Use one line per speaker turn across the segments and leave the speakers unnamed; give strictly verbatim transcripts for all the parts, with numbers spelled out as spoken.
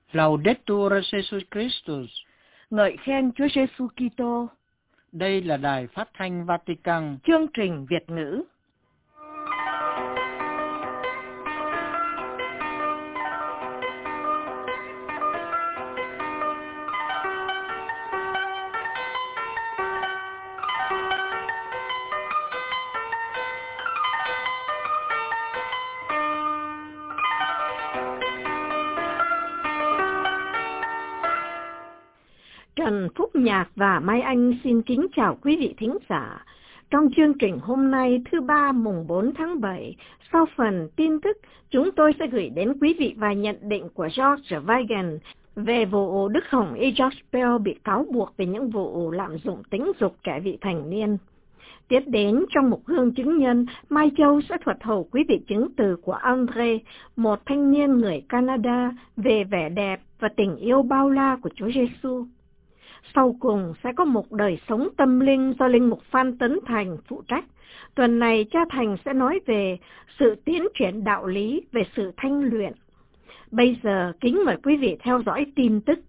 Laudetur Jesus Christus.
Ngợi khen Chúa Giêsu Kitô.
Đây là Đài Phát thanh Vatican.
Chương trình Việt ngữ. Trần Phúc Nhạc và Mai Anh xin kính chào quý vị thính giả. Trong chương trình hôm nay thứ ba mùng bốn tháng bảy, sau phần tin tức, chúng tôi sẽ gửi đến quý vị vài nhận định của George Weigand về vụ Đức Hồng Y. George bị cáo buộc về những vụ lạm dụng tính dục trẻ vị thành niên. Tiếp đến trong mục gương chứng nhân, Mai Châu sẽ thuật hầu quý vị chứng từ của André, một thanh niên người Canada, về vẻ đẹp và tình yêu bao la của Chúa Giêsu. Sau cùng sẽ có một đời sống tâm linh do Linh mục Phan Tấn Thành phụ trách. Tuần này cha Thành sẽ nói về sự tiến triển đạo lý, về sự thanh luyện. Bây giờ kính mời quý vị theo dõi tin tức.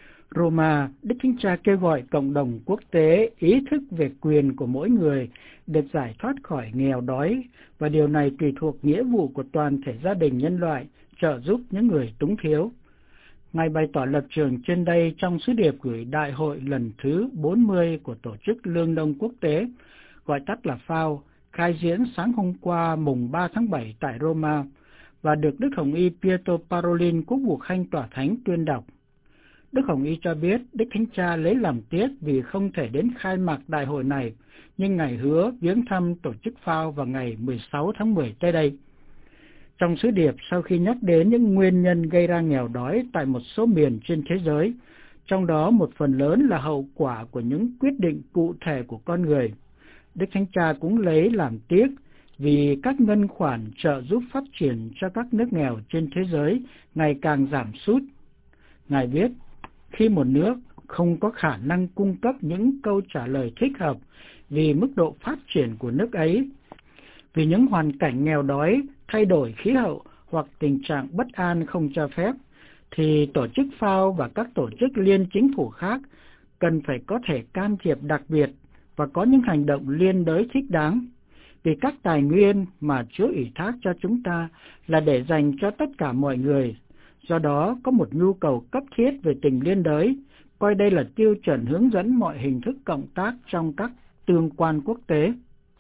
Roma, Đức Thánh Cha kêu gọi cộng đồng quốc tế ý thức về quyền của mỗi người được giải thoát khỏi nghèo đói, và điều này tùy thuộc nghĩa vụ của toàn thể gia đình nhân loại trợ giúp những người túng thiếu. Ngài bày tỏ lập trường trên đây trong sứ điệp gửi đại hội lần thứ bốn mươi của Tổ chức Lương Nông Quốc tế, gọi tắt là phao, khai diễn sáng hôm qua mùng ba tháng bảy tại Roma, và được Đức Hồng Y Pietro Parolin, Quốc vụ Khanh Tòa Thánh tuyên đọc. Đức Hồng Y cho biết Đức Thánh Cha lấy làm tiếc vì không thể đến khai mạc đại hội này, nhưng Ngài hứa viếng thăm tổ chức phao vào ngày mười sáu tháng mười tới đây. Trong sứ điệp, sau khi nhắc đến những nguyên nhân gây ra nghèo đói tại một số miền trên thế giới, trong đó một phần lớn là hậu quả của những quyết định cụ thể của con người, Đức Thánh Cha cũng lấy làm tiếc vì các ngân khoản trợ giúp phát triển cho các nước nghèo trên thế giới ngày càng giảm sút. Ngài viết, khi một nước không có khả năng cung cấp những câu trả lời thích hợp vì mức độ phát triển của nước ấy, vì những hoàn cảnh nghèo đói, thay đổi khí hậu hoặc tình trạng bất an không cho phép, thì tổ chức phao và các tổ chức liên chính phủ khác cần phải có thể can thiệp đặc biệt và có những hành động liên đới thích đáng, vì các tài nguyên mà Chúa ủy thác cho chúng ta là để dành cho tất cả mọi người. Do đó có một nhu cầu cấp thiết về tình liên đới, coi đây là tiêu chuẩn hướng dẫn mọi hình thức cộng tác trong các tương quan quốc tế.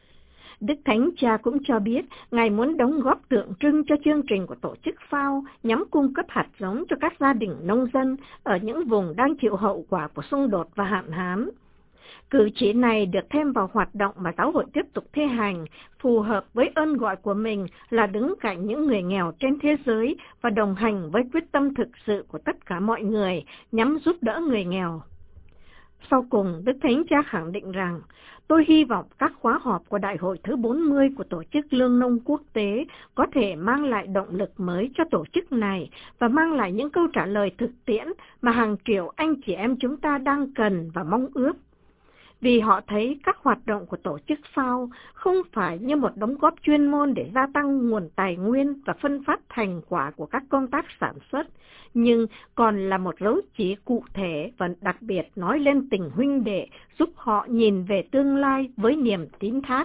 Đức Thánh Cha cũng cho biết Ngài muốn đóng góp tượng trưng cho chương trình của tổ chức phao nhằm cung cấp hạt giống cho các gia đình nông dân ở những vùng đang chịu hậu quả của xung đột và hạn hán. Cử chỉ này được thêm vào hoạt động mà giáo hội tiếp tục thi hành, phù hợp với ơn gọi của mình là đứng cạnh những người nghèo trên thế giới và đồng hành với quyết tâm thực sự của tất cả mọi người nhằm giúp đỡ người nghèo. Sau cùng, Đức Thánh Cha khẳng định rằng, tôi hy vọng các khóa họp của Đại hội thứ bốn mươi của Tổ chức Lương Nông Quốc tế có thể mang lại động lực mới cho tổ chức này và mang lại những câu trả lời thực tiễn mà hàng triệu anh chị em chúng ta đang cần và mong ước. Vì họ thấy các hoạt động của tổ chức phao không phải như một đóng góp chuyên môn để gia tăng nguồn tài nguyên và phân phát thành quả của các công tác sản xuất, nhưng còn là một dấu chỉ cụ thể và đặc biệt nói lên tình huynh đệ, giúp họ nhìn về tương lai với niềm tín thác.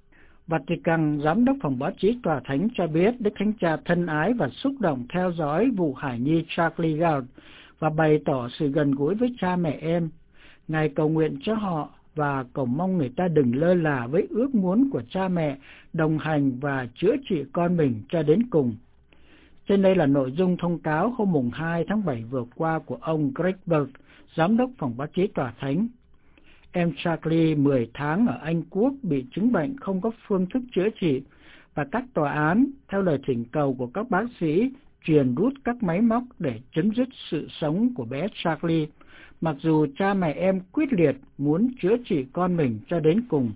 Vatican, Giám đốc Phòng Báo chí Tòa Thánh cho biết Đức Thánh Cha thân ái và xúc động theo dõi vụ hài nhi Charlie Gard và bày tỏ sự gần gũi với cha mẹ em. Ngài cầu nguyện cho họ và cầu mong người ta đừng lơ là với ước muốn của cha mẹ đồng hành và chữa trị con mình cho đến cùng. Trên đây là nội dung thông cáo hôm mùng hai tháng bảy vừa qua của ông Greg Burke, Giám đốc Phòng Báo chí Tòa Thánh. Em Charlie mười tháng ở Anh Quốc bị chứng bệnh không có phương thức chữa trị, và các tòa án, theo lời thỉnh cầu của các bác sĩ, truyền rút các máy móc để chấm dứt sự sống của bé Charlie, mặc dù cha mẹ em quyết liệt muốn chữa trị con mình cho đến cùng.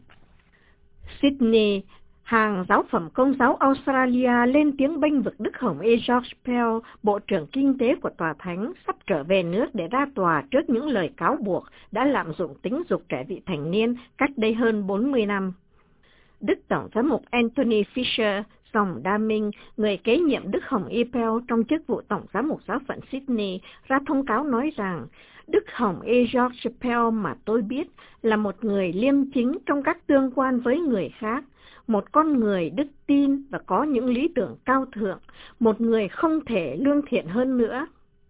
Sydney, hàng giáo phẩm Công giáo Australia lên tiếng bênh vực Đức Hồng Y. George Pell, Bộ trưởng Kinh tế của Tòa Thánh, sắp trở về nước để ra tòa trước những lời cáo buộc đã lạm dụng tính dục trẻ vị thành niên cách đây hơn bốn mươi năm. Đức Tổng giám mục Anthony Fisher, Dòng Đa Minh, người kế nhiệm Đức Hồng Y Pell trong chức vụ Tổng giám mục giáo phận Sydney, ra thông cáo nói rằng Đức Hồng Y George Pell mà tôi biết là một người liêm chính trong các tương quan với người khác, một con người đức tin và có những lý tưởng cao thượng, một người không thể lương thiện hơn nữa.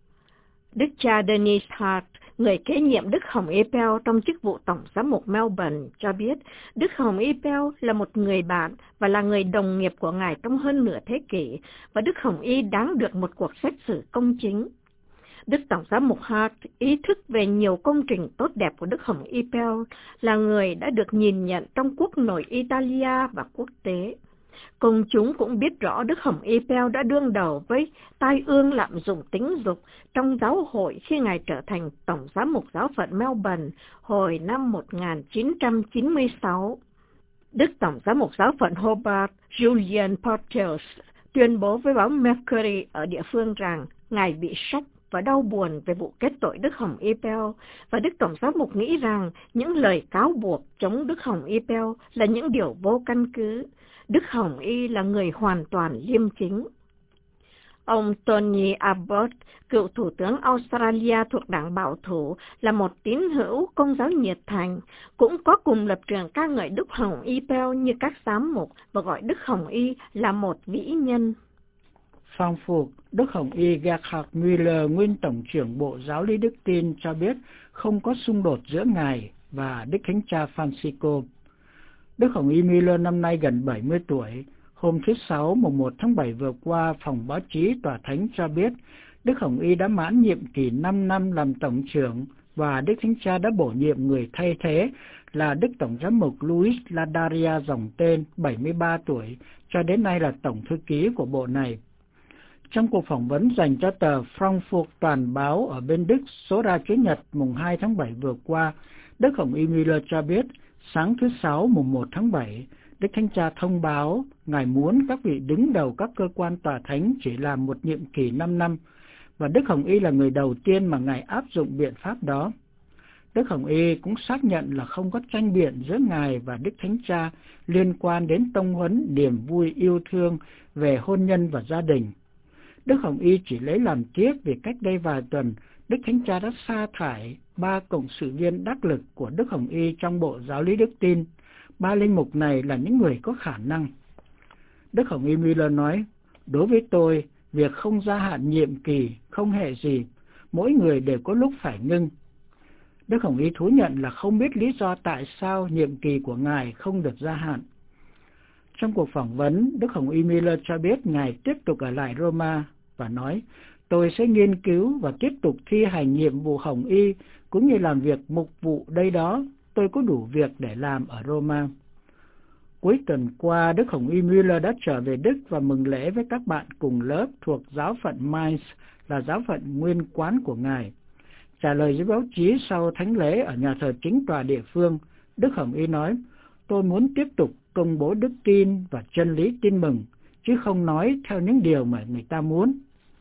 Đức cha Dennis Hart, người kế nhiệm Đức Hồng Y Pell trong chức vụ Tổng giám mục Melbourne, cho biết Đức Hồng Y Pell là một người bạn và là người đồng nghiệp của Ngài trong hơn nửa thế kỷ, và Đức Hồng Y đáng được một cuộc xét xử công chính. Đức Tổng giám mục Hart ý thức về nhiều công trình tốt đẹp của Đức Hồng Y Pell, là người đã được nhìn nhận trong quốc nội Italia và quốc tế. Công chúng cũng biết rõ Đức Hồng Y Pell đã đương đầu với tai ương lạm dụng tính dục trong giáo hội khi Ngài trở thành Tổng giám mục giáo phận Melbourne hồi năm một nghìn chín trăm chín mươi sáu. Đức Tổng giám mục giáo phận Hobart Julian Porteous tuyên bố với báo Mercury ở địa phương rằng Ngài bị sốc và đau buồn về vụ kết tội Đức Hồng Y Pell, và Đức Tổng giám mục nghĩ rằng những lời cáo buộc chống Đức Hồng Y Pell là những điều vô căn cứ. Đức Hồng Y là người hoàn toàn liêm chính. Ông Tony Abbott, cựu Thủ tướng Australia thuộc đảng Bảo thủ, là một tín hữu Công giáo nhiệt thành, cũng có cùng lập trường ca ngợi Đức Hồng Y Pell như các giám mục và gọi Đức Hồng Y là một vĩ nhân.
Phong phục, Đức Hồng Y Gerhard Müller, nguyên Tổng trưởng Bộ Giáo lý Đức tin, cho biết không có xung đột giữa Ngài và Đức Thánh Cha Francisco. Đức Hồng Y Müller năm nay gần bảy mươi tuổi. Hôm thứ Sáu, mùng một tháng bảy vừa qua, phòng báo chí Tòa Thánh cho biết Đức Hồng Y đã mãn nhiệm kỳ năm năm làm Tổng trưởng và Đức Thánh Cha đã bổ nhiệm người thay thế là Đức Tổng giám mục Luis Ladaria dòng tên, bảy mươi ba tuổi, cho đến nay là Tổng thư ký của bộ này. Trong cuộc phỏng vấn dành cho tờ Frankfurt Toàn báo ở bên Đức số ra Chủ nhật mùng hai tháng bảy vừa qua, Đức Hồng Y Müller cho biết sáng thứ Sáu mùng một tháng bảy, Đức Thánh Cha thông báo Ngài muốn các vị đứng đầu các cơ quan Tòa Thánh chỉ làm một nhiệm kỳ năm năm, và Đức Hồng Y là người đầu tiên mà Ngài áp dụng biện pháp đó. Đức Hồng Y cũng xác nhận là không có tranh biện giữa Ngài và Đức Thánh Cha liên quan đến tông huấn niềm vui yêu thương về hôn nhân và gia đình. Đức Hồng Y chỉ lấy làm tiếc vì cách đây vài tuần, Đức Thánh Cha đã sa thải ba cộng sự viên đắc lực của Đức Hồng Y trong Bộ Giáo lý Đức tin. Ba linh mục này là những người có khả năng. Đức Hồng Y Müller nói, đối với tôi, việc không gia hạn nhiệm kỳ không hề gì, mỗi người đều có lúc phải ngưng. Đức Hồng Y thú nhận là không biết lý do tại sao nhiệm kỳ của Ngài không được gia hạn. Trong cuộc phỏng vấn, Đức Hồng Y Müller cho biết Ngài tiếp tục ở lại Roma và nói, tôi sẽ nghiên cứu và tiếp tục thi hành nhiệm vụ Hồng Y cũng như làm việc mục vụ đây đó, tôi có đủ việc để làm ở Roma. Cuối tuần qua, Đức Hồng Y Müller đã trở về Đức và mừng lễ với các bạn cùng lớp thuộc giáo phận Mainz, là giáo phận nguyên quán của Ngài. Trả lời với báo chí sau thánh lễ ở nhà thờ chính tòa địa phương, Đức Hồng Y nói, tôi muốn tiếp tục công bố đức tin và chân lý tin mừng, chứ không nói theo những điều mà người ta muốn.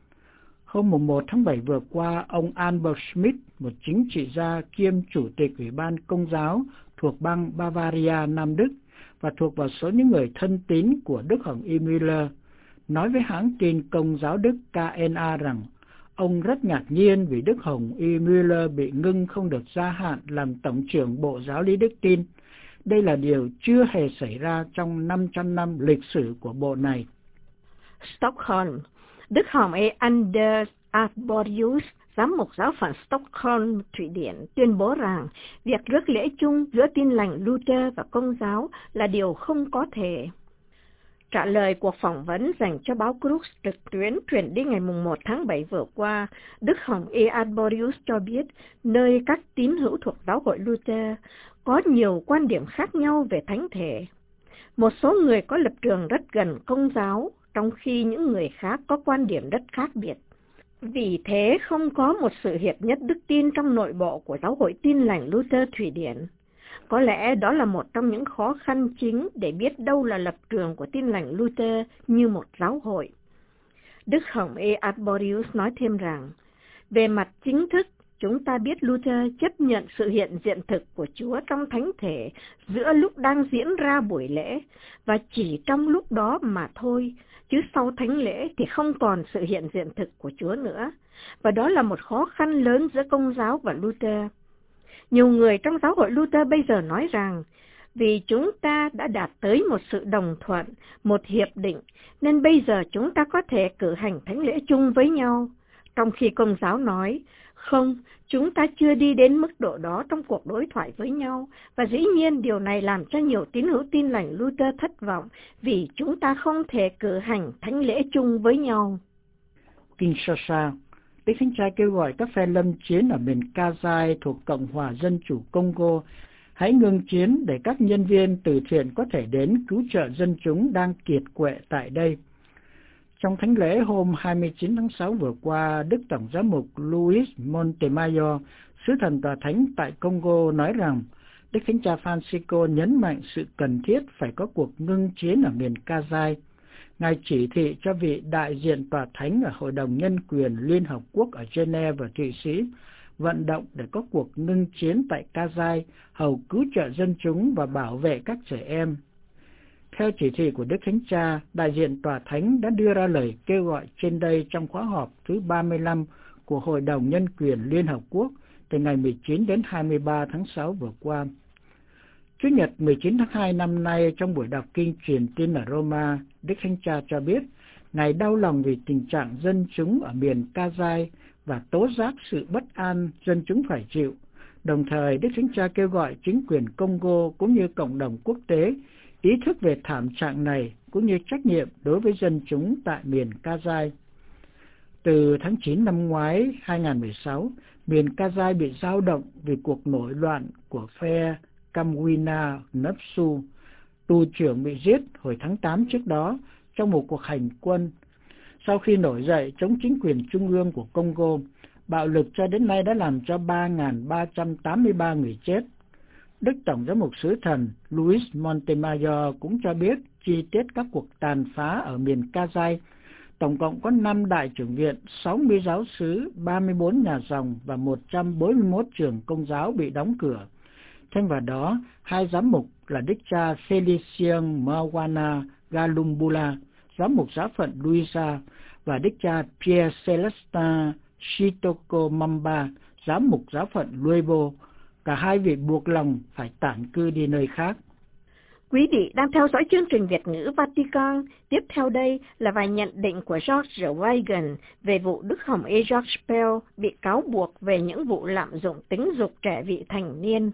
Hôm mùng một tháng bảy vừa qua, ông Albert Schmidt, một chính trị gia kiêm chủ tịch Ủy ban Công giáo thuộc bang Bavaria, Nam Đức, và thuộc vào số những người thân tín của Đức Hồng Y Müller, nói với hãng tin Công giáo Đức K N A rằng ông rất ngạc nhiên vì Đức Hồng Y Müller bị ngưng không được gia hạn làm Tổng trưởng Bộ Giáo lý Đức tin. Đây là điều chưa hề xảy ra trong năm trăm năm lịch sử của bộ này.
Stockholm, Đức Hồng Y Anders Arborelius, giám mục giáo phận Stockholm, Thụy Điển, tuyên bố rằng việc rước lễ chung giữa Tin lành Luther và Công giáo là điều không có thể. Trả lời cuộc phỏng vấn dành cho báo Crux trực tuyến truyền đi ngày mùng một tháng bảy vừa qua, Đức Hồng Y Arborelius cho biết nơi các tín hữu thuộc giáo hội Luther có nhiều quan điểm khác nhau về thánh thể. Một số người có lập trường rất gần Công giáo, trong khi những người khác có quan điểm rất khác biệt. Vì thế không có một sự hiệp nhất đức tin trong nội bộ của giáo hội Tin lành Luther Thụy Điển. Có lẽ đó là một trong những khó khăn chính để biết đâu là lập trường của Tin lành Luther như một giáo hội. Đức Hồng Y Arborelius nói thêm rằng, về mặt chính thức, Chúng ta biết Luther chấp nhận sự hiện diện thực của Chúa trong thánh thể giữa lúc đang diễn ra buổi lễ, và chỉ trong lúc đó mà thôi, chứ sau thánh lễ thì không còn sự hiện diện thực của Chúa nữa. Và đó là một khó khăn lớn giữa Công giáo và Luther. Nhiều người trong giáo hội Luther bây giờ nói rằng, vì chúng ta đã đạt tới một sự đồng thuận, một hiệp định, nên bây giờ chúng ta có thể cử hành thánh lễ chung với nhau. Trong khi Công giáo nói, không, chúng ta chưa đi đến mức độ đó trong cuộc đối thoại với nhau, và dĩ nhiên điều này làm cho nhiều tín hữu tin lành Luther thất vọng, vì chúng ta không thể cử hành thánh lễ chung với nhau.
Kinshasa, Đức Thánh Cha kêu gọi các phe lâm chiến ở miền Kasai thuộc Cộng hòa Dân chủ Congo hãy ngừng chiến để các nhân viên từ thiện có thể đến cứu trợ dân chúng đang kiệt quệ tại đây. Trong thánh lễ hôm hai mươi chín tháng sáu vừa qua, Đức Tổng giám mục Luis Montemayor, sứ thần tòa thánh tại Congo nói rằng Đức Thánh Cha Francisco nhấn mạnh sự cần thiết phải có cuộc ngưng chiến ở miền Kasai. Ngài chỉ thị cho vị đại diện tòa thánh ở Hội đồng Nhân quyền Liên Hợp Quốc ở Geneva và Thụy Sĩ vận động để có cuộc ngưng chiến tại Kasai, hầu cứu trợ dân chúng và bảo vệ các trẻ em. Theo chỉ thị của Đức Thánh Cha, đại diện tòa thánh đã đưa ra lời kêu gọi trên đây trong khóa họp thứ ba mươi lăm của Hội đồng Nhân quyền Liên Hợp Quốc từ ngày mười chín đến hai mươi ba tháng sáu vừa qua. Chủ nhật mười chín tháng hai năm nay, trong buổi đọc kinh truyền tin ở Roma, Đức Thánh Cha cho biết Ngài đau lòng vì tình trạng dân chúng ở miền Kasai và tố giác sự bất an dân chúng phải chịu. Đồng thời, Đức Thánh Cha kêu gọi chính quyền Congo cũng như cộng đồng quốc tế ý thức về thảm trạng này cũng như trách nhiệm đối với dân chúng tại miền Kasai. Từ tháng chín năm ngoái hai nghìn không trăm mười sáu, miền Kasai bị dao động vì cuộc nổi loạn của phe Kamwina Nupsu. Tù trưởng bị giết hồi tháng tám trước đó trong một cuộc hành quân. Sau khi nổi dậy chống chính quyền trung ương của Congo, bạo lực cho đến nay đã làm cho ba nghìn ba trăm tám mươi ba người chết. Đức Tổng giám mục sứ thần Luis Montemayor cũng cho biết chi tiết các cuộc tàn phá ở miền Kasai. Tổng cộng có năm đại chủng viện, sáu mươi giáo xứ, ba mươi tư nhà dòng và một trăm bốn mươi mốt trường công giáo bị đóng cửa. Thêm vào đó, hai giám mục là Đức cha Felician Mawana Galumbula, giám mục giáo phận Luisa, và Đức cha Pierre Celestin Shitoko Mamba, giám mục giáo phận Luebo. Cả hai vị buộc lòng phải tản cư đi nơi khác.
Quý vị đang theo dõi chương trình Việt ngữ Vatican. Tiếp theo đây là vài nhận định của George Weigand về vụ Đức Hồng Y George Pell bị cáo buộc về những vụ lạm dụng tính dục trẻ vị thành niên.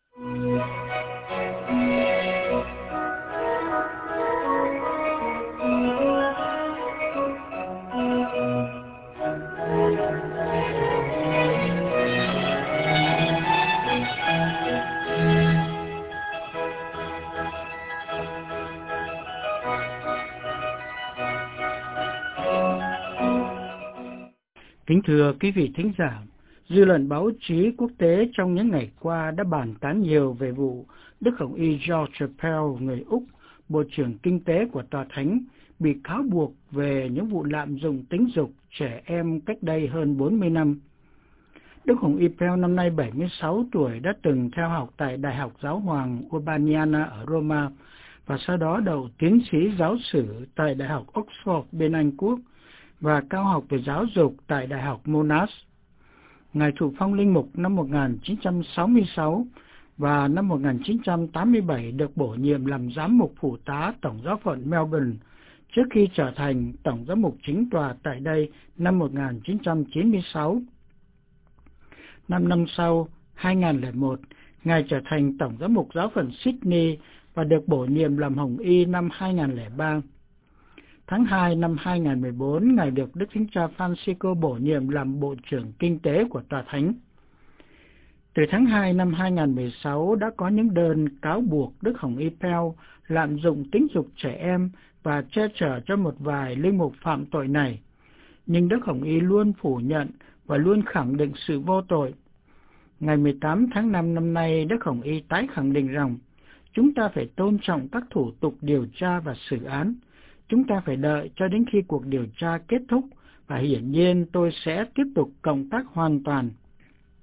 Kính thưa quý vị thính giả, dư luận báo chí quốc tế trong những ngày qua đã bàn tán nhiều về vụ Đức Hồng Y George Pell, người Úc, Bộ trưởng Kinh tế của Tòa Thánh, bị cáo buộc về những vụ lạm dụng tính dục trẻ em cách đây hơn bốn mươi năm. Đức Hồng Y Pell năm nay bảy mươi sáu tuổi, đã từng theo học tại Đại học Giáo hoàng Urbaniana ở Roma và sau đó đậu tiến sĩ giáo sử tại Đại học Oxford bên Anh Quốc và cao học về giáo dục tại Đại học Monash. Ngài thụ phong linh mục năm một nghìn chín trăm sáu mươi sáu và năm một nghìn chín trăm tám mươi bảy được bổ nhiệm làm giám mục phụ tá Tổng giáo phận Melbourne trước khi trở thành Tổng giám mục chính tòa tại đây năm một nghìn chín trăm chín mươi sáu. Năm năm sau, hai nghìn không trăm lẻ một, Ngài trở thành Tổng giám mục giáo phận Sydney và được bổ nhiệm làm Hồng Y năm hai nghìn không trăm lẻ ba. Tháng hai năm hai nghìn không trăm mười bốn, Ngài được Đức Thánh Cha Francisco bổ nhiệm làm Bộ trưởng Kinh tế của Tòa Thánh. Từ tháng hai năm hai nghìn không trăm mười sáu đã có những đơn cáo buộc Đức Hồng Y Pell lạm dụng tính dục trẻ em và che chở cho một vài linh mục phạm tội này. Nhưng Đức Hồng Y luôn phủ nhận và luôn khẳng định sự vô tội. Ngày mười tám tháng năm năm nay, Đức Hồng Y tái khẳng định rằng chúng ta phải tôn trọng các thủ tục điều tra và xử án. Chúng ta phải đợi cho đến khi cuộc điều tra kết thúc và hiển nhiên tôi sẽ tiếp tục công tác hoàn toàn.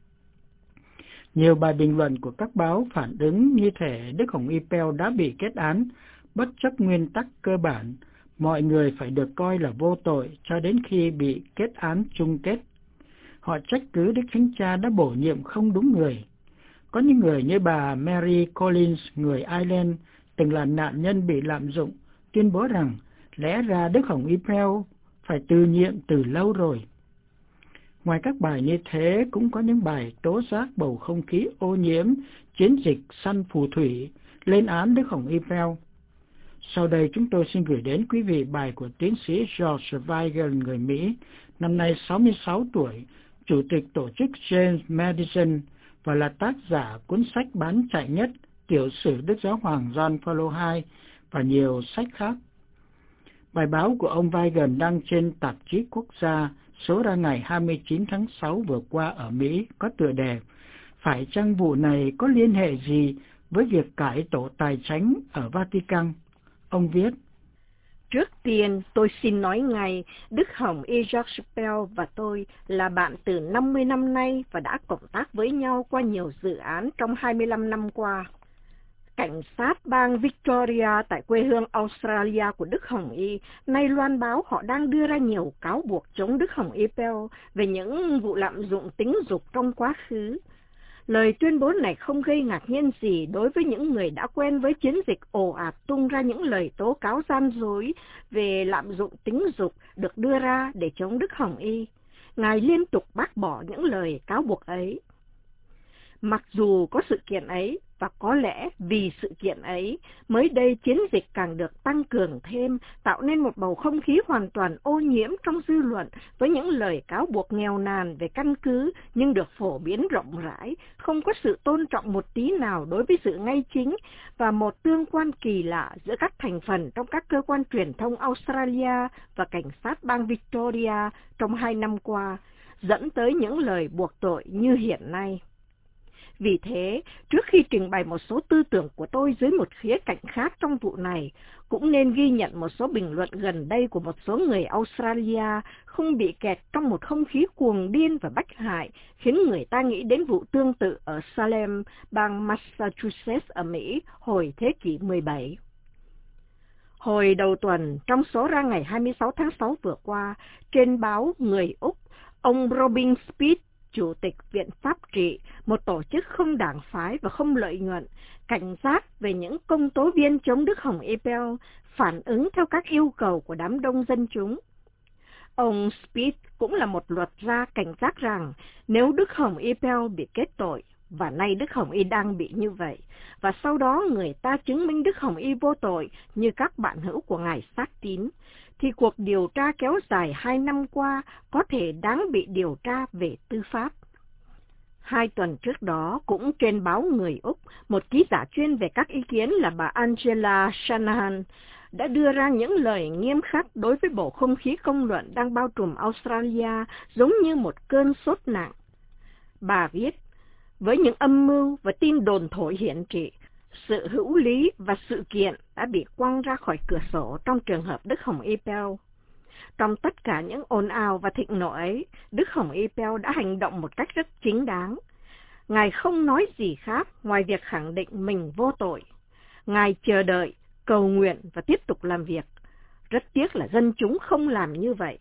Nhiều bài bình luận của các báo phản ứng như thể Đức Hồng Y Pell đã bị kết án, bất chấp nguyên tắc cơ bản, mọi người phải được coi là vô tội cho đến khi bị kết án chung kết. Họ trách cứ Đức Thánh Cha đã bổ nhiệm không đúng người. Có những người như bà Mary Collins, người Ireland, từng là nạn nhân bị lạm dụng, tuyên bố rằng lẽ ra Đức Hồng Y Pell phải từ nhiệm từ lâu rồi. Ngoài các bài như thế, cũng có những bài tố giác bầu không khí ô nhiễm, chiến dịch săn phù thủy, lên án Đức Hồng Y Pell. Sau đây chúng tôi xin gửi đến quý vị bài của tiến sĩ George Weigel, người Mỹ, năm nay sáu mươi sáu tuổi, chủ tịch tổ chức James Madison và là tác giả cuốn sách bán chạy nhất Tiểu sử Đức Giáo hoàng John Paul đệ nhị và nhiều sách khác. Bài báo của ông Weigel đăng trên tạp chí Quốc gia số ra ngày hai mươi chín tháng sáu vừa qua ở Mỹ có tựa đề "Phải chăng vụ này có liên hệ gì với việc cải tổ tài chánh ở Vatican?" Ông viết:
Trước tiên, tôi xin nói ngay, Đức Hồng Y George Pell và tôi là bạn từ năm mươi năm nay và đã cộng tác với nhau qua nhiều dự án trong hai mươi lăm năm qua. Cảnh sát bang Victoria tại quê hương Australia của Đức Hồng Y nay loan báo họ đang đưa ra nhiều cáo buộc chống Đức Hồng Y Pell về những vụ lạm dụng tính dục trong quá khứ. Lời tuyên bố này không gây ngạc nhiên gì đối với những người đã quen với chiến dịch ồ ạt tung ra những lời tố cáo gian dối về lạm dụng tính dục được đưa ra để chống Đức Hồng Y. Ngài liên tục bác bỏ những lời cáo buộc ấy. Mặc dù có sự kiện ấy, và có lẽ vì sự kiện ấy, mới đây chiến dịch càng được tăng cường thêm, tạo nên một bầu không khí hoàn toàn ô nhiễm trong dư luận với những lời cáo buộc nghèo nàn về căn cứ nhưng được phổ biến rộng rãi, không có sự tôn trọng một tí nào đối với sự ngay chính và một tương quan kỳ lạ giữa các thành phần trong các cơ quan truyền thông Australia và cảnh sát bang Victoria trong hai năm qua, dẫn tới những lời buộc tội như hiện nay. Vì thế, trước khi trình bày một số tư tưởng của tôi dưới một khía cạnh khác trong vụ này, cũng nên ghi nhận một số bình luận gần đây của một số người Australia không bị kẹt trong một không khí cuồng điên và bách hại, khiến người ta nghĩ đến vụ tương tự ở Salem, bang Massachusetts ở Mỹ hồi thế kỷ mười bảy. Hồi đầu tuần, trong số ra ngày hai mươi sáu tháng sáu vừa qua, trên báo Người Úc, ông Robin Speed, Chủ tịch Viện Pháp trị, một tổ chức không đảng phái và không lợi nhuận, cảnh giác về những công tố viên chống Đức Hồng Y Pell, phản ứng theo các yêu cầu của đám đông dân chúng. Ông Speed cũng là một luật gia cảnh giác rằng nếu Đức Hồng Y Pell bị kết tội, và nay Đức Hồng Y đang bị như vậy, và sau đó người ta chứng minh Đức Hồng Y vô tội như các bạn hữu của Ngài xác tín, thì cuộc điều tra kéo dài hai năm qua có thể đáng bị điều tra về tư pháp. Hai tuần trước đó, cũng trên báo Người Úc, một ký giả chuyên về các ý kiến là bà Angela Shanahan đã đưa ra những lời nghiêm khắc đối với bầu không khí công luận đang bao trùm Australia giống như một cơn sốt nặng. Bà viết, với những âm mưu và tin đồn thổi hiện trị, sự hữu lý và sự kiện đã bị quăng ra khỏi cửa sổ trong trường hợp Đức Hồng Y Pell. Trong tất cả những ồn ào và thịnh nộ ấy, Đức Hồng Y Pell đã hành động một cách rất chính đáng. Ngài không nói gì khác ngoài việc khẳng định mình vô tội. Ngài chờ đợi, cầu nguyện và tiếp tục làm việc. Rất tiếc là dân chúng không làm như vậy.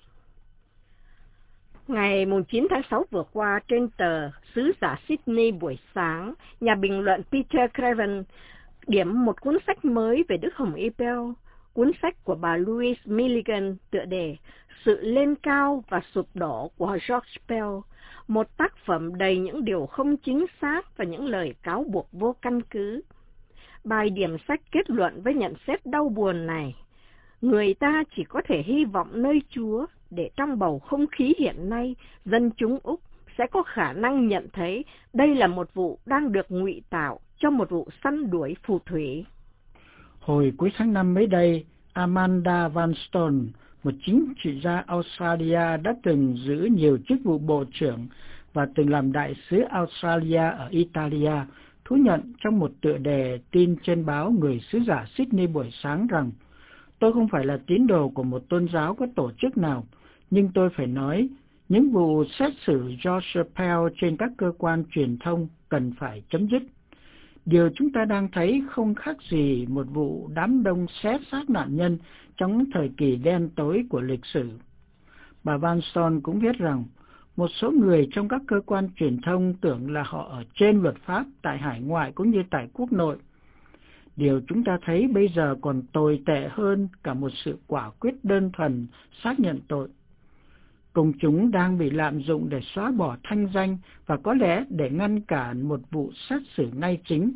Ngày chín tháng sáu vừa qua, trên tờ Sứ giả Sydney buổi sáng, nhà bình luận Peter Craven điểm một cuốn sách mới về Đức Hồng Y Pell, cuốn sách của bà Louise Milligan tựa đề Sự lên cao và sụp đổ của George Pell, một tác phẩm đầy những điều không chính xác và những lời cáo buộc vô căn cứ. Bài điểm sách kết luận với nhận xét đau buồn này: người ta chỉ có thể hy vọng nơi Chúa để trong bầu không khí hiện nay, dân chúng Úc sẽ có khả năng nhận thấy đây là một vụ đang được ngụy tạo cho một vụ săn đuổi phù thủy.
Hồi cuối tháng năm mấy đây, Amanda Vanstone, một chính trị gia Australia đã từng giữ nhiều chức vụ bộ trưởng và từng làm đại sứ Australia ở Italia, thú nhận trong một tựa đề tin trên báo Người sứ giả Sydney buổi sáng rằng: tôi không phải là tín đồ của một tôn giáo có tổ chức nào, nhưng tôi phải nói, Những vụ xét xử George Pell trên các cơ quan truyền thông cần phải chấm dứt. Điều chúng ta đang thấy không khác gì một vụ đám đông xé xác nạn nhân trong thời kỳ đen tối của lịch sử. Bà Van Stone cũng viết rằng, một số người trong các cơ quan truyền thông tưởng là họ ở trên luật pháp tại hải ngoại cũng như tại quốc nội. Điều chúng ta thấy bây giờ còn tồi tệ hơn cả một sự quả quyết đơn thuần xác nhận tội. Công chúng đang bị lạm dụng để xóa bỏ thanh danh và có lẽ để ngăn cản một vụ xét xử ngay chính.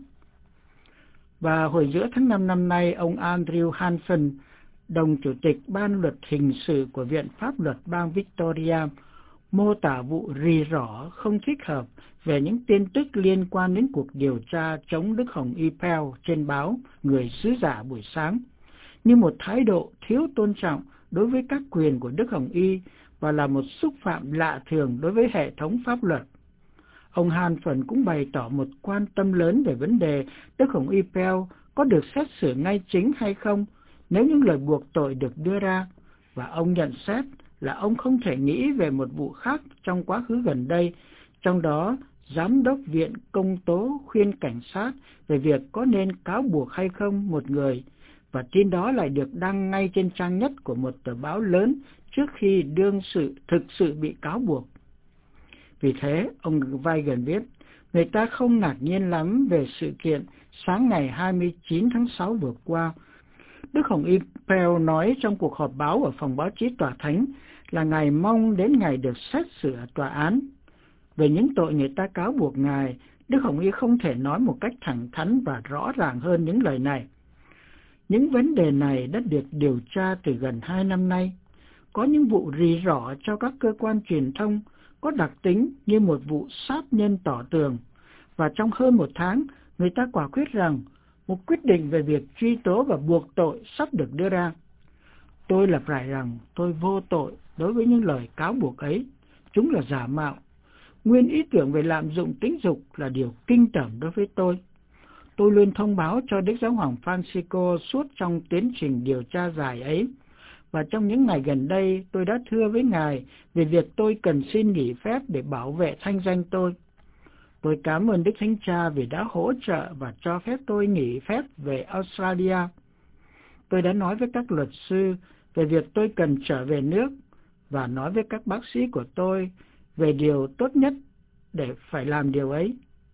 Và hồi giữa tháng năm năm nay, ông Andrew Hanfen, đồng chủ tịch Ban luật hình sự của Viện Pháp luật bang Victoria, mô tả vụ rì rỏ không thích hợp về những tin tức liên quan đến cuộc điều tra chống Đức Hồng Y Pell trên báo Người Sứ Giả buổi sáng, như một thái độ thiếu tôn trọng đối với các quyền của Đức Hồng Y và là một xúc phạm lạ thường đối với hệ thống pháp luật. Ông Hanfen cũng bày tỏ một quan tâm lớn về vấn đề Đức Hồng Y Pell có được xét xử ngay chính hay không nếu những lời buộc tội được đưa ra, và ông nhận xét là ông không thể nghĩ về một vụ khác trong quá khứ gần đây, trong đó Giám đốc Viện Công tố khuyên cảnh sát về việc có nên cáo buộc hay không một người, và tin đó lại được đăng ngay trên trang nhất của một tờ báo lớn trước khi đương sự thực sự bị cáo buộc. Vì thế, ông Weigand viết, người ta không ngạc nhiên lắm về sự kiện sáng ngày hai mươi chín tháng sáu vừa qua. Đức Hồng Y Pell nói trong cuộc họp báo ở phòng báo chí tòa thánh là Ngài mong đến ngày được xét xử ở tòa án. Về những tội người ta cáo buộc Ngài, Đức Hồng Y không thể nói một cách thẳng thắn và rõ ràng hơn những lời này. Những vấn đề này đã được điều tra từ gần hai năm nay. Có những vụ rì rỏ cho các cơ quan truyền thông có đặc tính như một vụ sát nhân tỏ tường, và trong hơn một tháng, người ta quả quyết rằng một quyết định về việc truy tố và buộc tội sắp được đưa ra. Tôi lặp lại rằng tôi vô tội đối với những lời cáo buộc ấy. Chúng là giả mạo. Nguyên ý tưởng về lạm dụng tính dục là điều kinh tởm đối với tôi. Tôi luôn thông báo cho Đức Giáo hoàng Francisco suốt trong tiến trình điều tra dài ấy, và trong những ngày gần đây tôi đã thưa với Ngài về việc tôi cần xin nghỉ phép để bảo vệ thanh danh tôi. Tôi cảm ơn Đức Thánh Cha vì đã hỗ trợ và cho phép tôi nghỉ phép về Australia. Tôi đã nói với các luật sư về việc tôi cần trở về nước và nói với các bác sĩ của tôi về điều tốt nhất để phải làm điều ấy.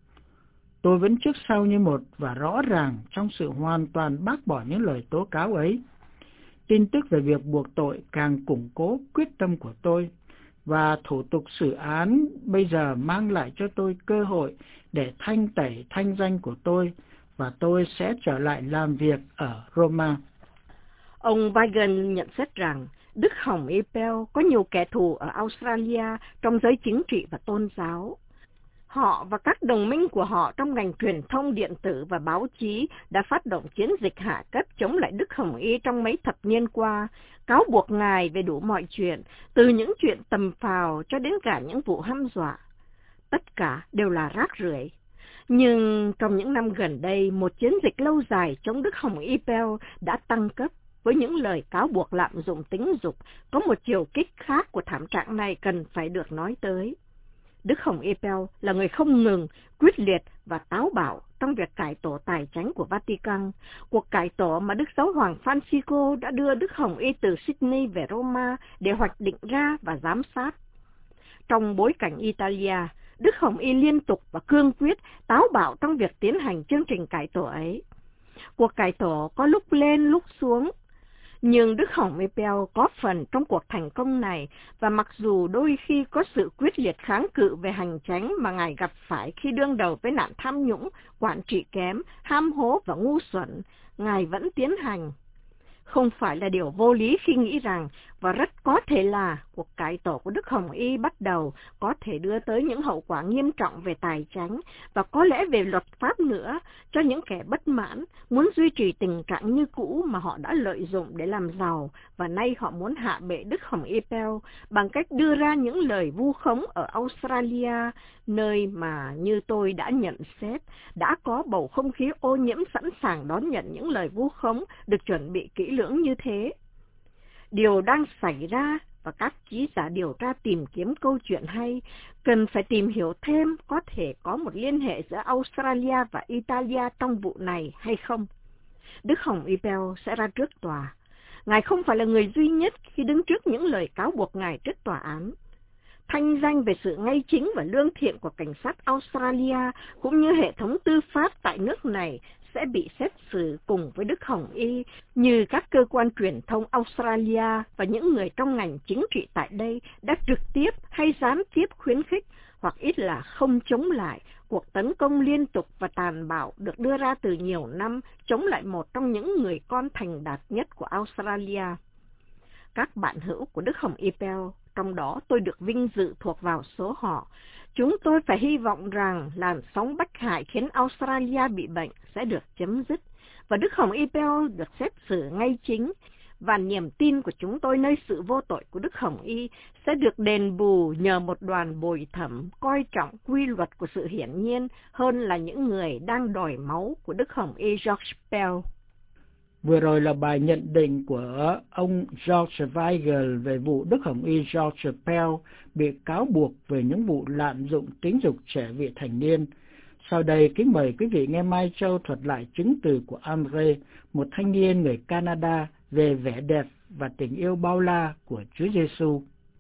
Tôi vẫn trước sau như một và rõ ràng trong sự hoàn toàn bác bỏ những lời tố cáo ấy. Tin tức về việc buộc tội càng củng cố quyết tâm của tôi, và thủ tục xử án bây giờ mang lại cho tôi cơ hội để thanh tẩy thanh danh của tôi, và tôi sẽ trở lại làm việc ở Roma.
Ông Weigand nhận xét rằng Đức Hồng Y Pell có nhiều kẻ thù ở Australia trong giới chính trị và tôn giáo. Họ và các đồng minh của họ trong ngành truyền thông điện tử và báo chí đã phát động chiến dịch hạ cấp chống lại Đức Hồng Y trong mấy thập niên qua, cáo buộc Ngài về đủ mọi chuyện, từ những chuyện tầm phào cho đến cả những vụ hăm dọa. Tất cả đều là rác rưởi. Nhưng trong những năm gần đây, một chiến dịch lâu dài chống Đức Hồng Y Pell đã tăng cấp với những lời cáo buộc lạm dụng tính dục. Có một chiều kích khác của thảm trạng này cần phải được nói tới. Đức Hồng Y Pell là người không ngừng, quyết liệt và táo bạo trong việc cải tổ tài chánh của Vatican, cuộc cải tổ mà Đức Giáo hoàng Francisco đã đưa Đức Hồng Y từ Sydney về Roma để hoạch định ra và giám sát. Trong bối cảnh Italia, Đức Hồng Y liên tục và cương quyết, táo bạo trong việc tiến hành chương trình cải tổ ấy. Cuộc cải tổ có lúc lên lúc xuống, nhưng Đức Hồng Y Pell có phần trong cuộc thành công này, và mặc dù đôi khi có sự quyết liệt kháng cự về hành chánh mà Ngài gặp phải khi đương đầu với nạn tham nhũng, quản trị kém, ham hố và ngu xuẩn, Ngài vẫn tiến hành. Không phải là điều vô lý khi nghĩ rằng, và rất có thể là, cuộc cải tổ của Đức Hồng Y bắt đầu có thể đưa tới những hậu quả nghiêm trọng về tài chánh và có lẽ về luật pháp nữa cho những kẻ bất mãn, muốn duy trì tình trạng như cũ mà họ đã lợi dụng để làm giàu, và nay họ muốn hạ bệ Đức Hồng Y Pell bằng cách đưa ra những lời vu khống ở Australia, nơi mà như tôi đã nhận xét, đã có bầu không khí ô nhiễm sẵn sàng đón nhận những lời vu khống được chuẩn bị kỹ lưỡng như thế. Điều đang xảy ra và các trí giả điều tra tìm kiếm câu chuyện hay, cần phải tìm hiểu thêm có thể có một liên hệ giữa Australia và Italia trong vụ này hay không. Đức Hồng Ipel sẽ ra trước tòa. Ngài không phải là người duy nhất khi đứng trước những lời cáo buộc Ngài trước tòa án. Thanh danh về sự ngay chính và lương thiện của cảnh sát Australia cũng như hệ thống tư pháp tại nước này sẽ bị xét xử cùng với Đức Hồng Y, như các cơ quan truyền thông Australia và những người trong ngành chính trị tại đây đã trực tiếp hay gián tiếp khuyến khích hoặc ít là không chống lại cuộc tấn công liên tục và tàn bạo được đưa ra từ nhiều năm chống lại một trong những người con thành đạt nhất của Australia. Các bạn hữu của Đức Hồng Ipel, trong đó tôi được vinh dự thuộc vào số họ, chúng tôi phải hy vọng rằng làn sóng bách hại khiến Australia bị bệnh sẽ được chấm dứt và Đức Hồng Ipel được xét xử ngay chính, và niềm tin của chúng tôi nơi sự vô tội của Đức Hồng Y sẽ được đền bù nhờ một đoàn bồi thẩm coi trọng quy luật của sự hiển nhiên hơn là những người đang đòi máu của Đức Hồng Y George Pell.
Vừa rồi là bài nhận định của ông George Weigel về vụ Đức Hồng Y George Pell bị cáo buộc về những vụ lạm dụng tính dục trẻ vị thành niên. Sau đây, kính mời quý vị nghe Mai Châu thuật lại chứng từ của André, một thanh niên người Canada, về vẻ đẹp và tình yêu bao la của Chúa Giêsu.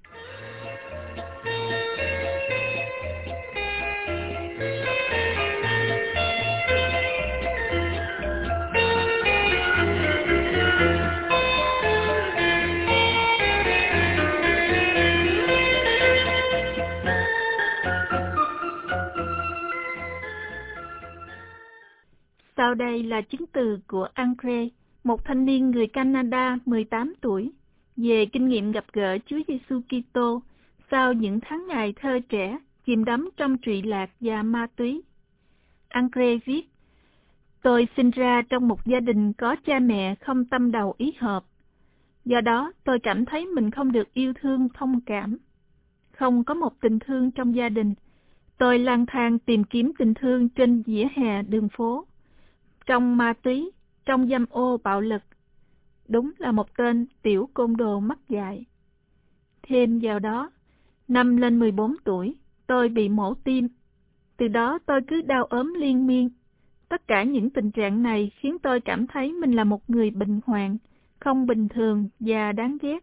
Sau đây là chứng từ của André, một thanh niên người Canada mười tám tuổi, về kinh nghiệm gặp gỡ Chúa Giêsu Kitô sau những tháng ngày thơ trẻ chìm đắm trong trụy lạc và ma túy. André viết: Tôi sinh ra trong một gia đình có cha mẹ không tâm đầu ý hợp. Do đó, tôi cảm thấy mình không được yêu thương thông cảm. Không có một tình thương trong gia đình. Tôi lang thang tìm kiếm tình thương trên vỉa hè đường phố, trong ma túy, trong dâm ô bạo lực. Đúng là một tên tiểu côn đồ mắc dại. Thêm vào đó, năm lên mười bốn tuổi, tôi bị mổ tim. Từ đó tôi cứ đau ốm liên miên. Tất cả những tình trạng này khiến tôi cảm thấy mình là một người bệnh hoạn, không bình thường và đáng ghét.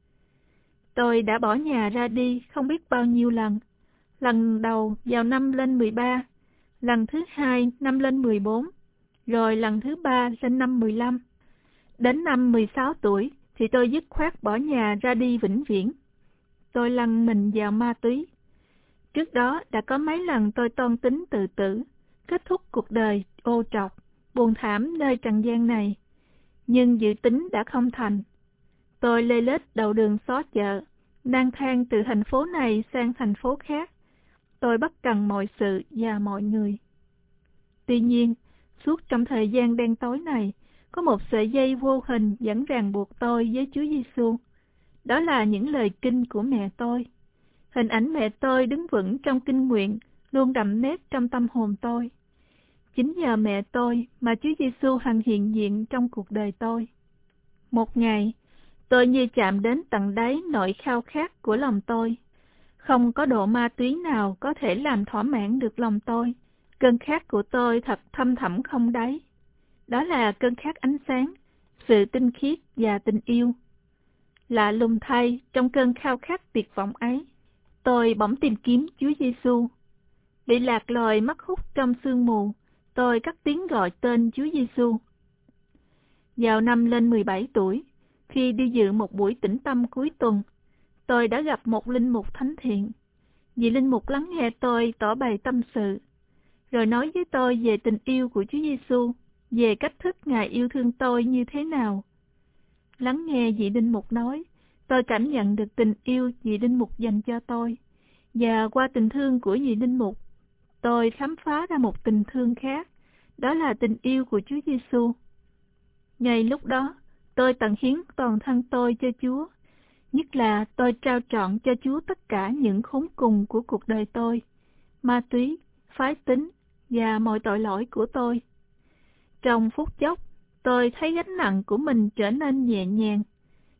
Tôi đã bỏ nhà ra đi không biết bao nhiêu lần. Lần đầu vào năm lên mười ba, lần thứ hai năm lên mười bốn, rồi lần thứ ba lên năm mười lăm. Đến năm mười sáu tuổi thì tôi dứt khoát bỏ nhà ra đi vĩnh viễn. Tôi lăn mình vào ma túy. Trước đó đã có mấy lần tôi toan tính tự tử, kết thúc cuộc đời ô trọc, buồn thảm nơi trần gian này. Nhưng dự tính đã không thành. Tôi lê lết đầu đường xó chợ, lang thang từ thành phố này sang thành phố khác. Tôi bất cần mọi sự và mọi người. Tuy nhiên, suốt trong thời gian đen tối này, có một sợi dây vô hình vẫn ràng buộc tôi với Chúa Giêsu. Đó là những lời kinh của mẹ tôi. Hình ảnh mẹ tôi đứng vững trong kinh nguyện luôn đậm nét trong tâm hồn tôi. Chính nhờ mẹ tôi mà Chúa Giêsu hằng hiện diện trong cuộc đời tôi. Một ngày, tôi như chạm đến tận đáy nỗi khao khát của lòng tôi. Không có độ ma túy nào có thể làm thỏa mãn được lòng tôi. Cơn khát của tôi thật thâm thẳm không đáy. Đó là cơn khát ánh sáng, sự tinh khiết và tình yêu. Lạ lùng thay, trong cơn khao khát tuyệt vọng ấy, tôi bỗng tìm kiếm Chúa Giêsu. Bị lạc lòi mất hút trong sương mù, tôi cất tiếng gọi tên Chúa Giêsu. Vào năm lên mười bảy tuổi, khi đi dự một buổi tĩnh tâm cuối tuần, tôi đã gặp một linh mục thánh thiện. Vị linh mục lắng nghe tôi tỏ bày tâm sự, rồi nói với tôi về tình yêu của Chúa Giêsu, về cách thức Ngài yêu thương tôi như thế nào. Lắng nghe vị linh mục nói, tôi cảm nhận được tình yêu vị linh mục dành cho tôi, và qua tình thương của vị linh mục, tôi khám phá ra một tình thương khác, đó là tình yêu của Chúa Giêsu. Ngay lúc đó, tôi tận hiến toàn thân tôi cho Chúa, nhất là tôi trao trọn cho Chúa tất cả những khốn cùng của cuộc đời tôi, ma túy, phái tính và mọi tội lỗi của tôi. Trong phút chốc, tôi thấy gánh nặng của mình trở nên nhẹ nhàng.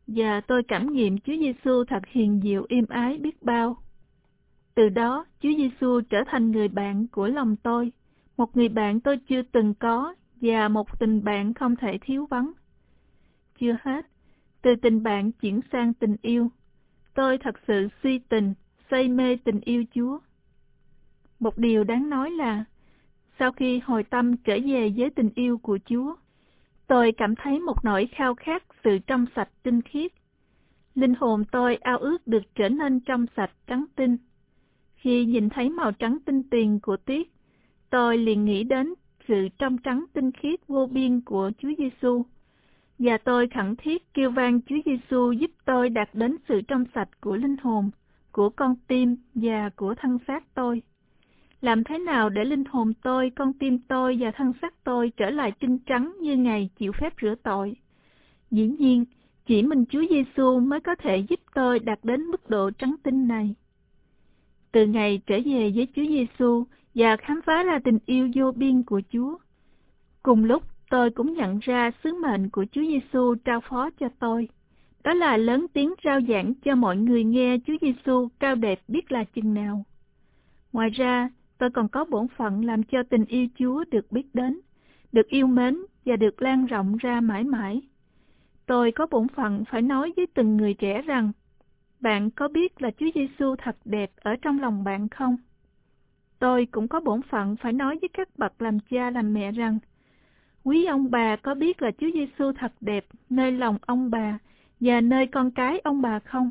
và tôi cảm nghiệm Chúa Giêsu thật hiền diệu êm ái biết bao. Từ đó, Chúa Giêsu trở thành người bạn của lòng tôi, một người bạn tôi chưa từng có và một tình bạn không thể thiếu vắng. Chưa hết, từ tình bạn chuyển sang tình yêu. Tôi thật sự si tình, say mê tình yêu Chúa. Một điều đáng nói là, sau khi hồi tâm trở về với tình yêu của Chúa, tôi cảm thấy một nỗi khao khát sự trong sạch tinh khiết. Linh hồn tôi ao ước được trở nên trong sạch trắng tinh. Khi nhìn thấy màu trắng tinh tiền của tuyết, tôi liền nghĩ đến sự trong trắng tinh khiết vô biên của Chúa Giêsu, và tôi khẩn thiết kêu van Chúa Giêsu giúp tôi đạt đến sự trong sạch của linh hồn, của con tim và của thân xác tôi. Làm thế nào để linh hồn tôi, con tim tôi và thân xác tôi trở lại trinh trắng như ngày chịu phép rửa tội? Dĩ nhiên, chỉ mình Chúa Giêsu mới có thể giúp tôi đạt đến mức độ trắng tinh này. Từ ngày trở về với Chúa Giêsu và khám phá ra tình yêu vô biên của Chúa, cùng lúc tôi cũng nhận ra sứ mệnh của Chúa Giêsu trao phó cho tôi. Đó là lớn tiếng rao giảng cho mọi người nghe Chúa Giêsu cao đẹp biết là chừng nào. Ngoài ra, tôi còn có bổn phận làm cho tình yêu Chúa được biết đến, được yêu mến và được lan rộng ra mãi mãi. Tôi có bổn phận phải nói với từng người trẻ rằng, bạn có biết là Chúa Giêsu thật đẹp ở trong lòng bạn không? Tôi cũng có bổn phận phải nói với các bậc làm cha làm mẹ rằng, quý ông bà có biết là Chúa Giêsu thật đẹp nơi lòng ông bà và nơi con cái ông bà không?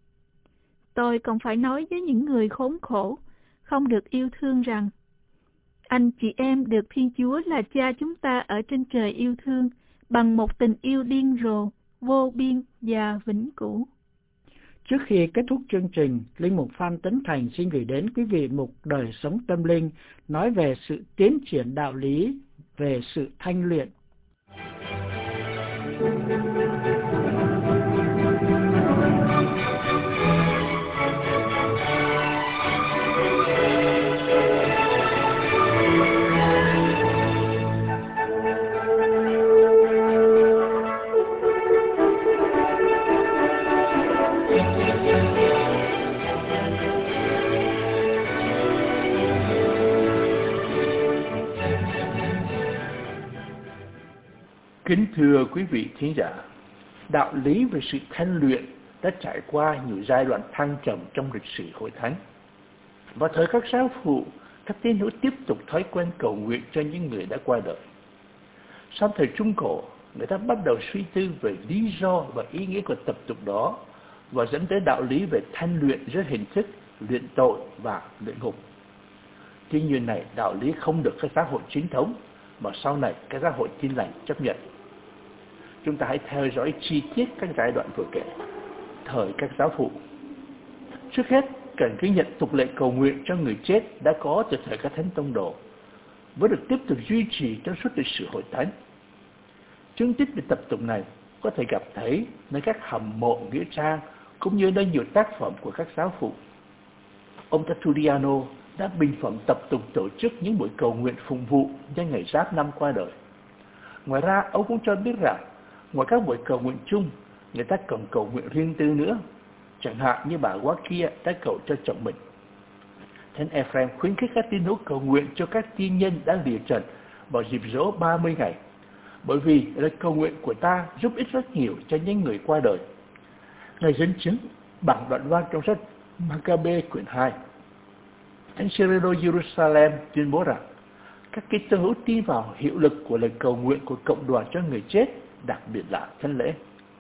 Tôi còn phải nói với những người khốn khổ, không được yêu thương rằng, anh chị em được Thiên Chúa là Cha chúng ta ở trên trời yêu thương bằng một tình yêu điên rồ, vô biên và vĩnh cửu.
Trước khi kết thúc chương trình, Linh mục Phan Tấn Thành xin gửi đến quý vị mục Đời sống tâm linh nói về sự tiến triển đạo lý, về sự thanh luyện.
Kính thưa quý vị thính giả, đạo lý về sự thanh luyện đã trải qua nhiều giai đoạn thăng trầm trong lịch sử hội thánh. Vào thời các giáo phụ, các tín hữu tiếp tục thói quen cầu nguyện cho những người đã qua đời. Sau thời Trung Cổ, người ta bắt đầu suy tư về lý do và ý nghĩa của tập tục đó và dẫn tới đạo lý về thanh luyện dưới hình thức luyện tội và luyện ngục. Tuy nhiên này, đạo lý không được các giáo hội chính thống mà sau này các giáo hội Tin Lành chấp nhận. Chúng ta hãy theo dõi chi tiết các giai đoạn vừa kể. Thời các giáo phụ, trước hết cần ghi nhận tục lệ cầu nguyện cho người chết đã có từ thời các thánh tông đồ, vẫn được tiếp tục duy trì trong suốt lịch sử hội thánh. Chứng tích về tập tục này có thể gặp thấy nơi các hầm mộ nghĩa trang cũng như nơi nhiều tác phẩm của các giáo phụ. Ông Tertulliano đã bình phẩm tập tục tổ chức những buổi cầu nguyện phụng vụ nhân ngày Giáp năm qua đời. Ngoài ra, ông cũng cho biết rằng ngoài các buổi cầu nguyện chung, người ta còn cầu nguyện riêng tư nữa. Chẳng hạn như bà quá kia đã cầu cho chồng mình. Thánh Ephraim khuyến khích các tín hữu cầu nguyện cho các tiên nhân đã lìa trần vào dịp dỗ ba mươi ngày, bởi vì lời cầu nguyện của ta giúp ích rất nhiều cho những người qua đời. Ngài dẫn chứng bằng đoạn văn trong sách Maccabe quyển hai. Thánh Cyrilo Jerusalem tuyên bố rằng các Kitô hữu tin vào hiệu lực của lời cầu nguyện của cộng đoàn cho người chết, đặc biệt là thánh lễ.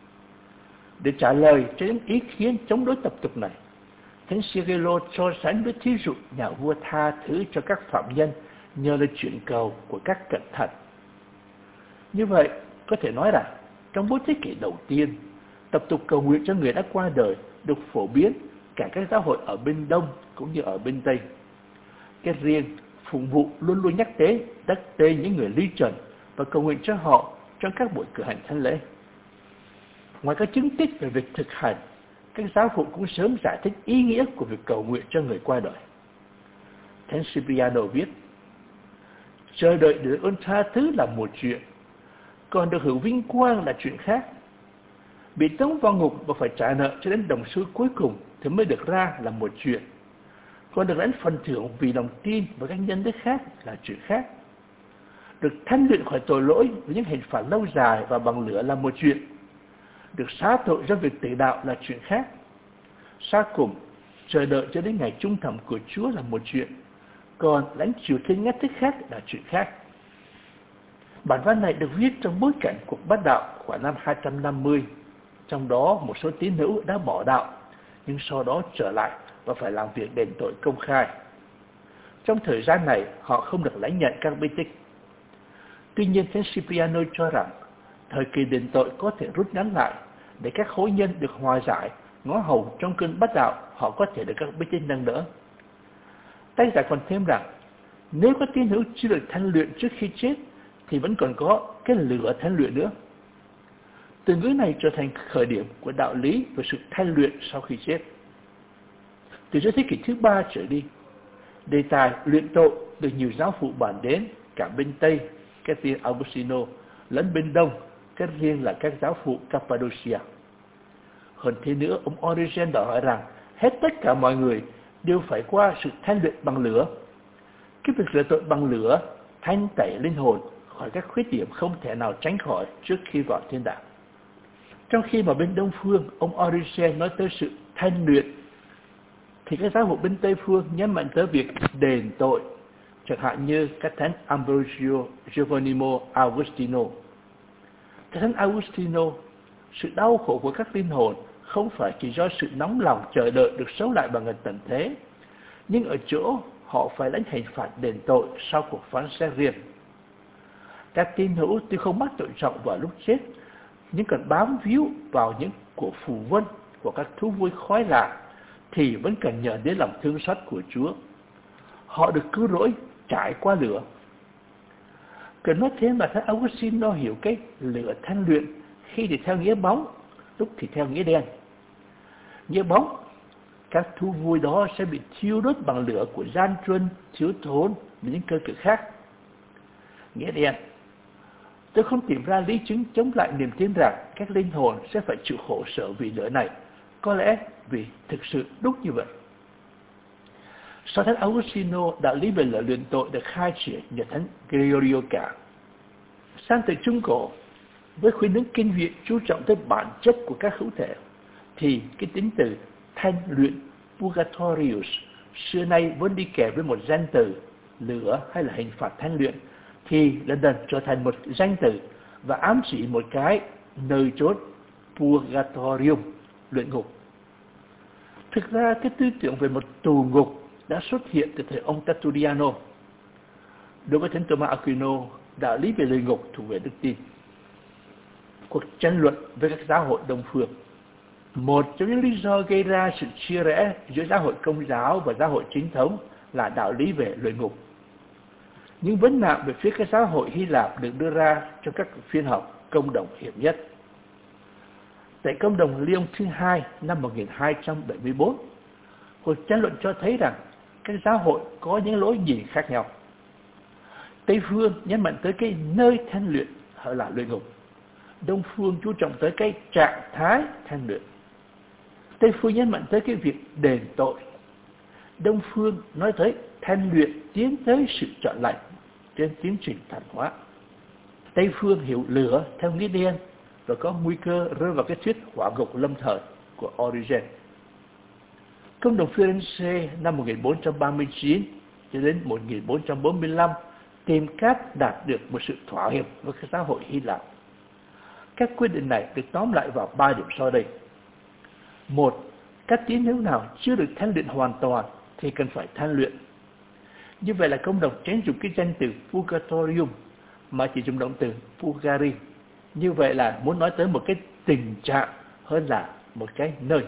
Để trả lời cho những ý kiến chống đối tập tục này, Thánh Cyrilo cho sánh với thí dụ nhà vua tha thứ cho các phạm nhân nhờ lời chuyển cầu của các cận thần. Như vậy, có thể nói rằng trong bốn thế kỷ đầu tiên, tập tục cầu nguyện cho người đã qua đời được phổ biến cả các giáo hội ở bên Đông cũng như ở bên Tây. Cái riêng phụng vụ luôn luôn nhắc tới đắc tên những người ly trần và cầu nguyện cho họ trong các buổi cử hành thánh lễ. Ngoài các chứng tích về việc thực hành, các giáo phụ cũng sớm giải thích ý nghĩa của việc cầu nguyện cho người qua đời. Thánh Cipriano viết: chờ đợi để được ơn tha thứ là một chuyện, còn được hưởng vinh quang là chuyện khác. Bị tống vào ngục và phải trả nợ cho đến đồng xu cuối cùng thì mới được ra là một chuyện. Còn được lãnh phần thưởng vì lòng tin và các nhân đức khác là chuyện khác. Được thanh luyện khỏi tội lỗi với những hình phạt lâu dài và bằng lửa là một chuyện. Được xá tội do việc tử đạo là chuyện khác. Sau cùng, chờ đợi cho đến ngày trung thẩm của Chúa là một chuyện. Còn lãnh chịu thiên ngắt thức khác là chuyện khác. Bản văn này được viết trong bối cảnh cuộc bắt đạo của năm hai trăm năm mươi. Trong đó một số tín hữu đã bỏ đạo, nhưng sau đó trở lại và phải làm việc đền tội công khai. Trong thời gian này, họ không được lãnh nhận các bí tích. Tuy nhiên, Thánh Cipriano cho rằng, thời kỳ đền tội có thể rút ngắn lại, để các hối nhân được hòa giải, ngó hầu trong cơn bắt đạo, họ có thể được các bí tích nâng đỡ. Tác giả còn thêm rằng, nếu có tín hữu chưa được thanh luyện trước khi chết, thì vẫn còn có cái lửa thanh luyện nữa. Từ ngữ này trở thành khởi điểm của đạo lý về sự thanh luyện sau khi chết. Từ giữa thế kỷ thứ ba trở đi, đề tài luyện tội được nhiều giáo phụ bàn đến cả bên Tây, các riêng Augustino, lẫn bên Đông, các riêng là các giáo phụ Cappadocia. Hơn thế nữa, ông Origen đòi hỏi rằng hết tất cả mọi người đều phải qua sự thanh luyện bằng lửa. Cái việc luyện tội bằng lửa thanh tẩy linh hồn khỏi các khuyết điểm không thể nào tránh khỏi trước khi vào thiên đàng. Trong khi mà bên Đông phương, ông Origen nói tới sự thanh luyện, thì các giáo phụ bên Tây phương nhấn mạnh tới việc đền tội, chẳng hạn như các thánh Ambrosio, Geronimo, Augustino. Các thánh Augustino, sự đau khổ của các linh hồn không phải chỉ do sự nóng lòng chờ đợi được sống lại bằng ngần tận thế, nhưng ở chỗ họ phải lãnh hình phạt đền tội sau cuộc phán xét riêng. Các tín hữu tuy không mắc tội trọng vào lúc chết, nhưng còn bám víu vào những của phù vân của các thú vui khoái lạc, thì vẫn cần nhờ đến lòng thương xót của Chúa. Họ được cứu rỗi trải qua lửa. Cần nói thêm là Thánh Augustino hiểu cái lửa thanh luyện khi thì theo nghĩa bóng, lúc thì theo nghĩa đen. Nghĩa bóng, các thú vui đó sẽ bị thiêu đốt bằng lửa của gian truân, thiếu thốn và những cơ cực khác. Nghĩa đen, tôi không tìm ra lý chứng chống lại niềm tin rằng các linh hồn sẽ phải chịu khổ sở vì lửa này. Có lẽ vì thực sự đúng như vậy. Sau Thánh Augustino, đạo lý về lửa luyện tội được khai triển nhờ Thánh Gregorio cả. Sang thời Trung Cổ, với khuynh hướng kinh viện chú trọng tới bản chất của các hữu thể, thì cái tính từ thanh luyện Purgatorius xưa nay vốn đi kèm với một danh từ lửa hay là hình phạt thanh luyện, thì lần dần trở thành một danh từ và ám chỉ một cái nơi chốn Purgatorium, luyện ngục. Thực ra cái tư tưởng về một tù ngục đã xuất hiện từ thời ông Tertulliano. Đối với Thánh Thomas Aquino, đạo lý về luyện ngục thuộc về đức tin. Cuộc tranh luận với các giáo hội Đông phương, một trong những lý do gây ra sự chia rẽ giữa giáo hội Công giáo và giáo hội chính thống là đạo lý về luyện ngục. Những vấn nạn về phía các giáo hội Hy Lạp được đưa ra trong các phiên họp công đồng hiệp nhất. Tại công đồng Lyon thứ hai năm một nghìn hai trăm bảy mươi tư, cuộc tranh luận cho thấy rằng các giáo hội có những lối nhìn khác nhau. Tây phương nhấn mạnh tới cái nơi thanh luyện hay là luyện ngục. Đông phương chú trọng tới cái trạng thái thanh luyện. Tây phương nhấn mạnh tới cái việc đền tội. Đông phương nói tới thanh luyện tiến tới sự trọn lành trên tiến trình thần hóa. Tây phương hiểu lửa theo nghĩa đen và có nguy cơ rơi vào cái thuyết hỏa ngục lâm thời của Origen. Công đồng Firenze năm một nghìn bốn trăm ba mươi chín cho đến một nghìn bốn trăm bốn mươi lăm tìm cách đạt được một sự thỏa hiệp với các giáo hội Hy Lạp. Các quyết định này được tóm lại vào ba điểm sau đây. Một, các tín hữu nào chưa được thanh luyện hoàn toàn thì cần phải thanh luyện. Như vậy là công đồng tránh dùng cái danh từ Purgatorium mà chỉ dùng động từ Purgari. Như vậy là muốn nói tới một cái tình trạng hơn là một cái nơi.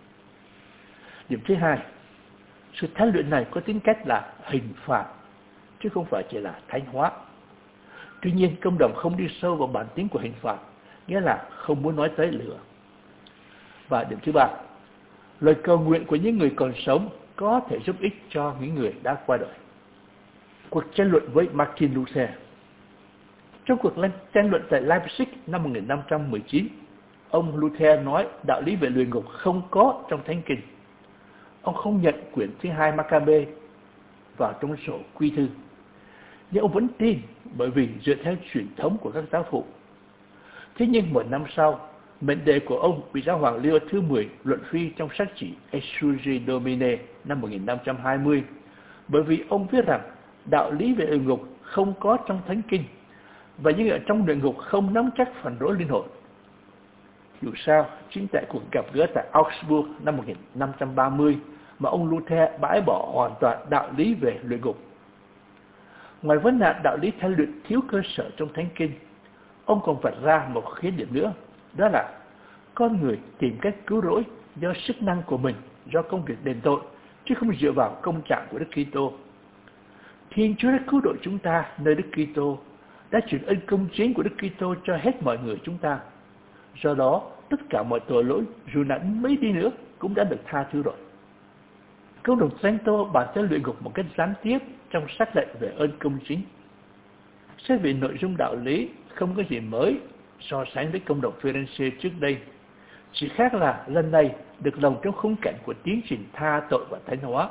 Điểm thứ hai, sự thanh luyện này có tính cách là hình phạt, chứ không phải chỉ là thánh hóa. Tuy nhiên, công đồng không đi sâu vào bản tính của hình phạt, nghĩa là không muốn nói tới lửa. Và điểm thứ ba, lời cầu nguyện của những người còn sống có thể giúp ích cho những người đã qua đời. Cuộc tranh luận với Martin Luther. Trong cuộc tranh luận tại Leipzig năm một nghìn năm trăm mười chín, ông Luther nói đạo lý về luyện ngục không có trong Thánh Kinh. Ông không nhận quyển thứ hai Maccabe vào trong sổ quy thư. Nhưng ông vẫn tin bởi vì dựa theo truyền thống của các giáo phụ. Thế nhưng một năm sau, mệnh đề của ông bị giáo hoàng Leo thứ mười luận phi trong sách chỉ Exsurgi Domine năm một nghìn năm trăm hai mươi, bởi vì ông viết rằng đạo lý về luyện ngục không có trong Thánh Kinh, và những ở trong luyện ngục không nắm chắc phần rỗi linh hồn. Dù sao, chính tại cuộc gặp gỡ tại Augsburg năm một nghìn năm trăm ba mươi mà ông Luther bãi bỏ hoàn toàn đạo lý về luyện ngục. Ngoài vấn nạn đạo lý thanh luyện thiếu cơ sở trong Thánh Kinh, ông còn vạch ra một khuyết điểm nữa, đó là con người tìm cách cứu rỗi do sức năng của mình, do công việc đền tội, chứ không dựa vào công trạng của Đức Kitô. Thiên Chúa đã cứu độ chúng ta nơi Đức Kitô, đã chuyển ân công chính của Đức Kitô cho hết mọi người chúng ta. Do đó, tất cả mọi tội lỗi, dù nặng mấy đi nữa, cũng đã được tha thứ rồi. Công đồng Trento bàn tới luyện ngục một cách gián tiếp trong sắc lệnh về ơn công chính. Xét về nội dung đạo lý, không có gì mới so sánh với công đồng Firenze trước đây. Chỉ khác là lần này được lồng trong khung cảnh của tiến trình tha tội và thánh hóa.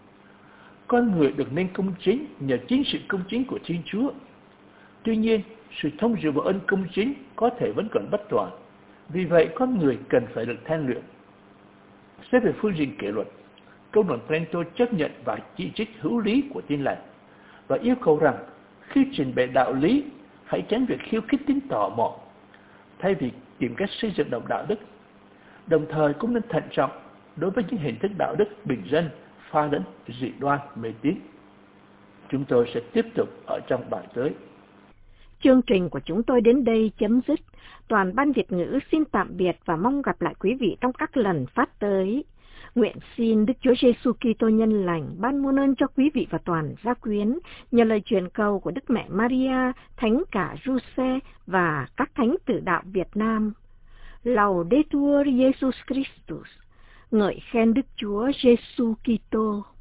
Con người được nên công chính nhờ chính sự công chính của Thiên Chúa. Tuy nhiên, sự thông dựa vào ơn công chính có thể vẫn còn bất toàn. Vì vậy, con người cần phải được thanh luyện. Xét về phương diện kỷ luật, công đoàn Trento chấp nhận và chỉ trích hữu lý của Tin Lành và yêu cầu rằng khi trình bày đạo lý, hãy tránh việc khiêu khích tính tò mò, thay vì tìm cách xây dựng đồng đạo đức. Đồng thời cũng nên thận trọng đối với những hình thức đạo đức bình dân, pha lẫn dị đoan, mê tín. Chúng tôi sẽ tiếp tục ở trong bài tới.
Chương trình của chúng tôi đến đây chấm dứt. Toàn ban Việt ngữ xin tạm biệt và mong gặp lại quý vị trong các lần phát tới. Nguyện xin Đức Chúa Giêsu Kitô nhân lành ban muôn ơn cho quý vị và toàn gia quyến, nhờ lời truyền cầu của Đức Mẹ Maria, Thánh cả Giuse và các thánh tử đạo Việt Nam. Laudetur Jesus Christus. Ngợi khen Đức Chúa Giêsu Kitô.